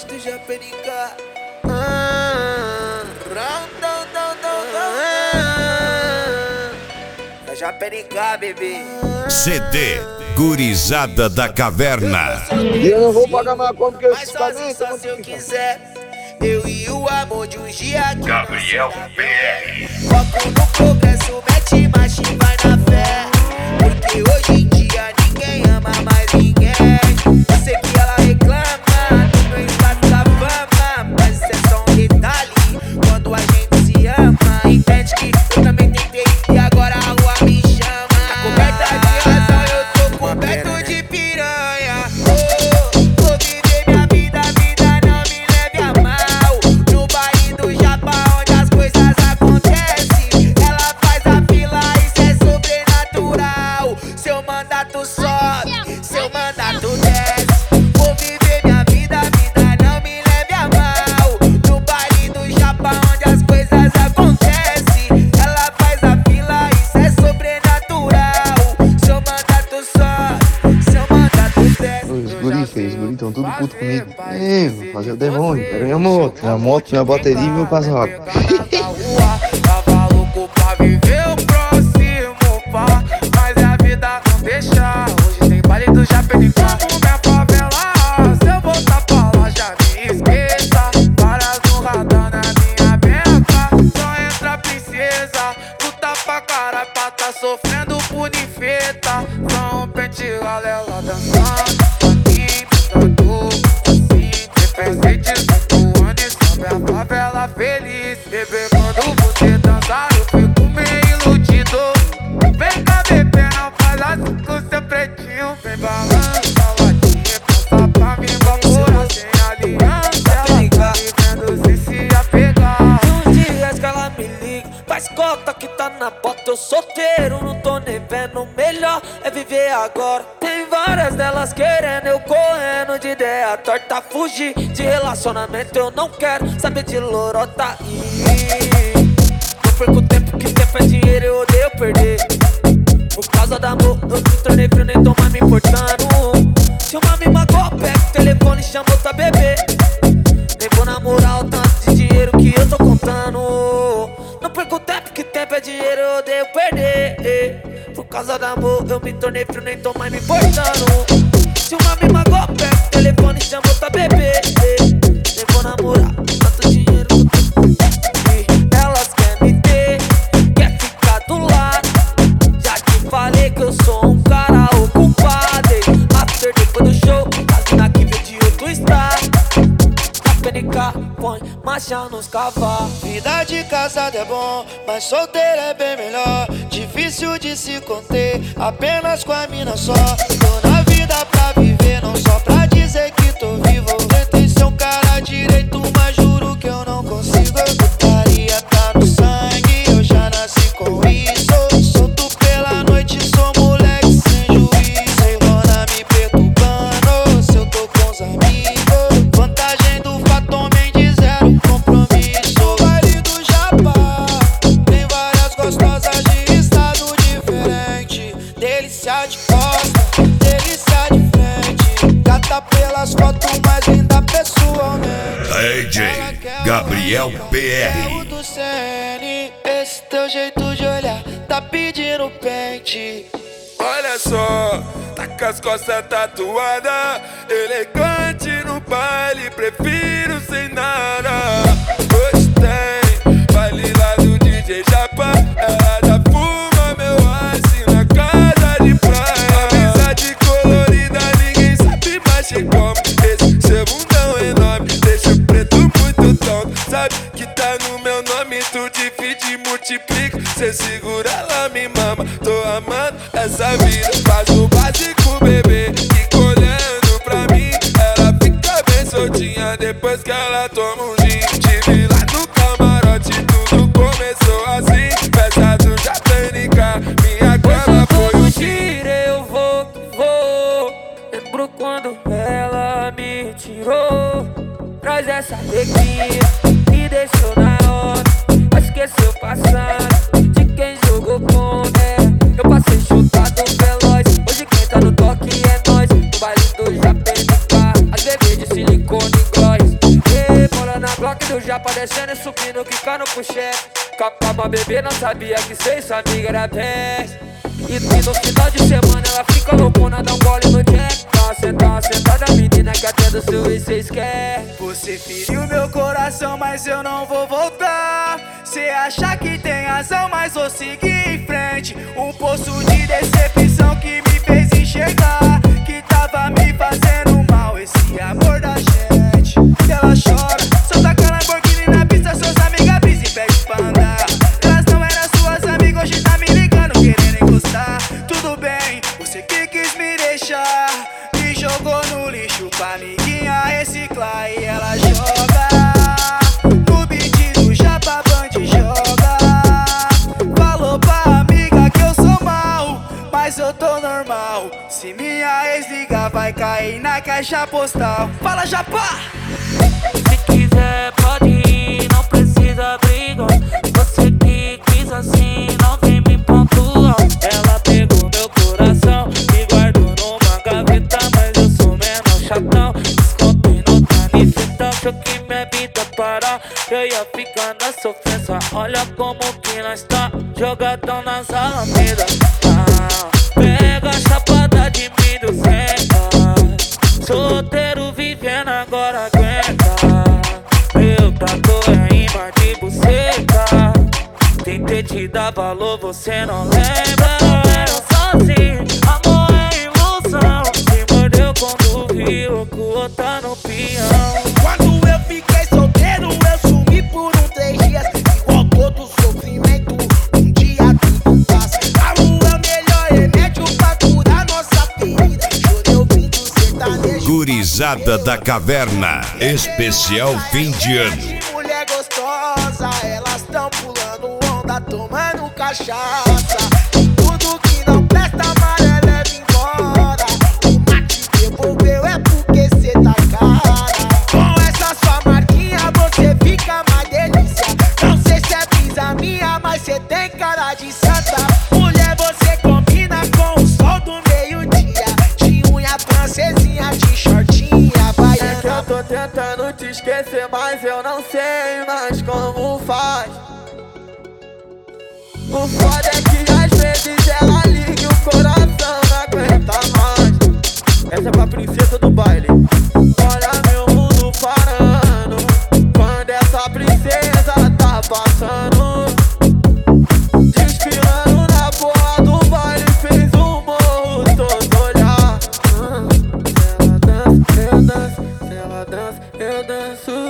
noite do Japenica. É Japenica, bebê. CD Gurizada da Caverna. E eu não vou pagar mais conta porque eu Mas sozinho só se eu quiser. Eu e o amor de um dia. Gabriel PR. Foco no progresso, mete marcha e vai na fé. Porque hoje em dia ninguém ama mais ninguém. Eu sei que ela reclama do meu estado da fama, mas isso é só um detalhe. Quando a gente se ama, entende que eu também tentei e agora a rua me chama. Tá coberta de razão, eu tô coberto de piranha. Vou viver minha vida, a vida não me leve a mal. No baile do Japão, onde as coisas acontecem, ela faz a fila, isso é sobrenatural. Seu mandato sobe, seu mandato desce. Vou viver minha vida, a vida não me leve a mal. No baile do Japão, onde as coisas acontecem, ela faz a fila, isso é sobrenatural. Seu mandato sobe, seu mandato desce. Os guri tão tudo puto comigo. Vou fazer o demônio, quero minha moto, minha bateria e meu casaco. Tava louco pra viver o próximo pá, mas a vida não deixa. Hoje tem baile do Japenica. Minha favela, se eu voltar pra lá já me esqueça. Varas no radar na minha beca, só entra princesa. Tu tá pra cara pra tá sofrendo punifeta. Só um pente galela dançando. A favela feliz, bebê, quando você dançar eu fico meio iludido. Vem cá, bebê, não faz assim com seu pretinho. Vem balando, saladinha, passa pra mim, vapora sem aliança. Ela tá vivendo sem se apegar. Uns dias que ela me liga, faz cota que tá na bota. Eu solteiro, não tô nem vendo. Melhor é viver agora. Tem várias delas querendo, eu correndo de ideia torta. Fugir de relacionamento, eu não quero saber de lorota. Não perco tempo, que tempo é dinheiro, eu odeio perder. Por causa do amor, eu me tornei frio, nem tô mais me importando. Se uma me magoou, pega o telefone e chama outra bebê. Nem vou namorar o tanto de dinheiro que eu tô contando. Não perco tempo, que tempo é dinheiro, eu odeio perder. Por causa do amor, eu me tornei frio, nem tô mais me importando. Se uma me magoou, pega o telefone e chama outra bebê. Nem vou namorar tanto dinheiro que eu tô. Elas querem me ter, quer ficar do lado. Já te falei que eu sou um cara ocupado. After depois do show, a mina que veio de outro estado. Japenica, põe marcha nos cavalos. Vida de casado é bom, mas solteiro é bem melhor. Difícil de se conter, apenas com a mina só. Tô na vida pra viver, não só pra dizer que tô vivo. Tentei ser um cara direito, mas juro que eu não consigo. Putaria tá no sangue, eu já nasci com isso. Solto pela noite, sou moleque sem juízo. Enrona me perturbando, se eu tô com os amigos. Vantagem do fato, homem de zero compromisso. O baile do Japão tem várias gostosas de estado diferente. Delícia de costa, delícia de frente. Gata pelas fotos, mais linda pessoalmente. DJ Gabriel PR. Do CN, esse teu jeito de olhar tá pedindo pente. Olha só, tá com as costas tatuadas, elegante no baile, prefiro sem nada. Hoje tem baile lá do DJ Japa, ela já fuma meu ice na casa de praia. Amizade colorida, ninguém sabe mais de como. Esse seu bundão enorme deixa o preto muito tonto. Sabe que tá no meu nome, tu divide e multiplica. Cê segura, ela me mama, tô amando essa vida. Faz o básico, bebê, fica olhando pra mim. Ela fica bem soltinha depois que ela toma um gin. Tive lá no camarote, tudo começou assim. Festa do Japenica, minha cama foi o giro, eu vou que vou. Lembro quando ela me tirou. Traz essa alegria, me deixou na hora. Esqueceu o passado, de quem jogou contra. Eu passei chutado veloz, hoje quem tá no toque é nós. No baile do Japenica, as bebês de silicone e gloss. do japa descendo e subindo, quicando pro chefe. Calma, bebê, não sabia que cê e sua amiga era peste. E no final de semana ela fica loucona, dá um gole no jack. Tá sentada menina que até do seu ex cês quer. Você feriu meu coração, mas eu não vou voltar. Cê acha que tem razão, mas vou seguir em frente. Um poço de decepção que me fez enxergar que tava me fazendo mal esse amor da gente. E ela chora, só taca Lamborghini na pista, suas amigas brisa e pede pra andar. Elas não eram suas amigas, hoje tá me ligando, querendo encostar. Tudo bem, você que quis me deixar, me jogou no lixo pra amiguinha reciclar. E ela joga no beat do Japa Band, joga. Falou pra amiga que eu sou mal, mas eu tô normal. Se minha ex ligar vai cair na caixa postal. Fala, Japa! Se quiser pode ir, não precisa brigar. Você que quis assim, não vem me pontuar. Ela pegou meu coração e guardou numa gaveta, mas eu sou menor chatão. Descontei no canifetão, achou que minha vida parar, eu ia ficar na sofrência. Olha como que nós tá, jogadão nas alamedas. Pega a chapada de mim do Zeca, solteiro vivendo agora aguenta. Meu tatu é imã de buceta, tentei te dar valor, você não lembra. Eu sozinho, amor é ilusão. Se mordeu quando viu que o outro tá no peão. Quando eu fiquei solteiro, eu sumi por 3 dias. Igual todo sofrimento, um dia tudo passa. Amor é o melhor remédio pra curar nossa ferida. Chorei ouvindo sertanejo. Gurizada da Caverna, especial fim de ano. Mulher gostosa, elas tão pulando onda, tomando cachaça. Tudo que não presta, amarela leva embora. O mate devolveu é porque cê tá cara. Com essa sua marquinha você fica mais delícia. Não sei se é brisa minha, mas cê tem cara de santa. Mulher, você combina com o sol do meio-dia, de unha francesinha, de shortinha baiana. É que eu tô tentando te esquecer, mas eu não sei mais como faz. O foda é que às vezes ela liga e o coração não aguenta mais. Essa é pra princesa do baile. Olha meu mundo parando quando essa princesa tá passando. Desfilando na porra do baile, fez o morro todo olhar. Se ela dança, eu danço. Se ela dança, eu danço.